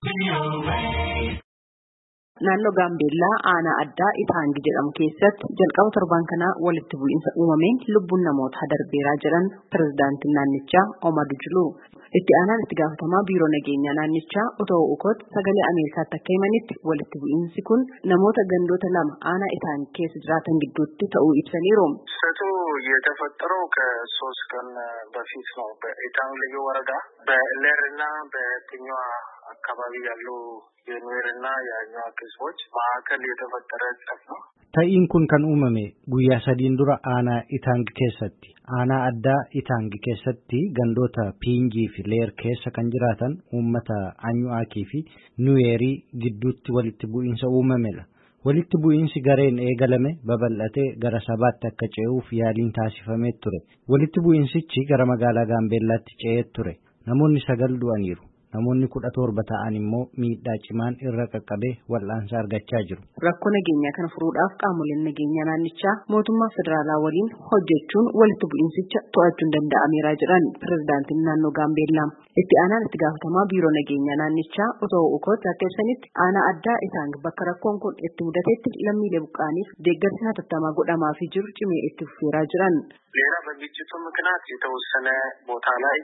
Naannoo Gaambeellaa aanaa addaa Itaangi jedhamu keessatti jalqaba torban kana walitti bu'iinsa uumameen lubbuun namoota darbeeraa jiran pirezidaantiin naannichaa Omar Jiluu itti aanaan itti gaafatamaa biiroo nageenyaa naannichaa Otoo Ukot sagalee Ameerikaatti akka himanitti walitti bu'iinsi kun namoota gandoota lama aanaa Itaangi keessa jiraatan gidduutti ta'uu ibsaniiru. የተፈጠረው ከ3 ቀን በፊት ነው በኢታንግ ልዩ ወረዳ በሌርና በትኛዋ አካባቢ ያሉ የኑዌርና ያኛዋ ክስቦች ማዕከል የተፈጠረ ጸብ ነው። Ta'iin kun kan uumame guyyaa sadiin dura aanaa Itaang keessatti aanaa addaa Itaang keessatti gandoota Piingii fi Leer keessa kan jiraatan uummata Anyu'aakii fi Nuweerii gidduutti walitti bu'iinsa uumamedha. Walitti bu'iinsi gareen eegalame babal'atee gara sabaatti akka ce'uuf yaaliin taasifamee ture. Walitti bu'iinsichi gara magaalaa Gaambeellaatti ce'ee ture. Namoonni 9 du'aniiru. Namoonni 17 ta'an immoo miidhaa cimaan irra qaqqabee wal'aansa argachaa jiru. Rakkoo nageenyaa kana furuudhaaf qaamoleen nageenyaa naannichaa mootummaa federaalaa waliin hojjechuun walitti bu'iinsicha to'achuun danda'ameera jedhan pirezidaantiin naannoo Gaambeellaa. Itti aanaan itti gaafatamaa biiroo nageenyaa naannichaa Otoo Ukot akka ibsanitti aanaa addaa Itaang bakka rakkoon kun itti mudatetti lammiilee buqqaaniif deeggarsi hatattamaa godhamaafii jiru cimee itti fufeeraa jiran. ሌላ በግጭቱ ምክንያት የተወሰነ ቦታ ላይ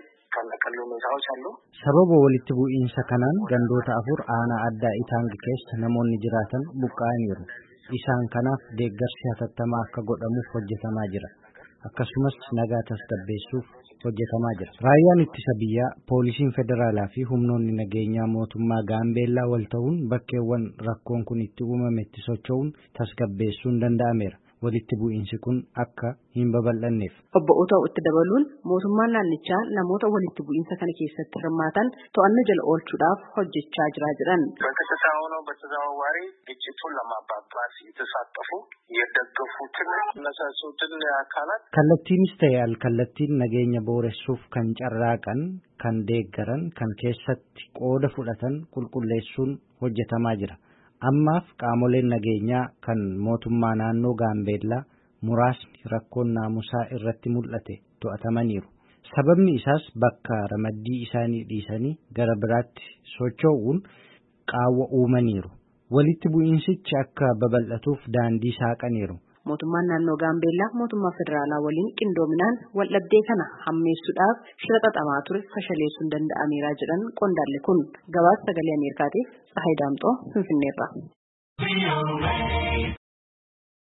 Sababa walitti bu'iinsa kanaan gandoota 4 aanaa addaa Itaang keessa namoonni jiraatan buqqa'aniiru. Isaan kanaaf deeggarsi hatattamaa akka godhamuuf hojjetamaa jira. Akkasumas nagaa tasgabbeessuuf hojjetamaa jira. Raayyaan ittisa biyyaa, poolisiin federaalaa fi humnoonni nageenyaa mootummaa Gaambeellaa wal ta'uun bakkeewwan rakkoon kun itti uumametti socho'uun tasgabbeessuun danda'ameera. Walitti bu'iinsi kun akka hin babal'anneef. Obbo Otoo itti dabaluun mootummaan naannichaa namoota walitti bu'iinsa kana keessatti hirmaatan to'annoo jala oolchuudhaaf hojjechaa jira jedhan. በቀጥታ ሆነው በተዘዋዋሪ ግጭቱን ለማባባስ የተሳተፉ የደገፉትን መሰረቱን አካላት kallattiinis ta'e alkallattiin nageenya booressuuf kan carraaqan kan deeggaran kan keessatti qooda fudhatan qulqulleessuun hojjetamaa jira. Ammaaf qaamoleen nageenyaa kan mootummaa naannoo Gaambeellaa muraasni rakkoon naamusaa irratti mul'ate to'atamaniiru. Sababni isaas bakka ramaddii isaanii dhiisanii gara biraatti socho'uun qaawwa uumaniiru. Walitti bu'iinsichi akka babal'atuuf daandii saaqaniiru. Mootummaan naannoo Gaambeellaa mootummaa federaalaa waliin qindoominaan waldhabdee kana hammeessuudhaaf shira xaxamaa ture fashaleessuun danda'ameera jedhan qondaalli kun. Gabaasa sagalee Ameerikaatiif Tsahaay Daamxoo Finfinneerraa.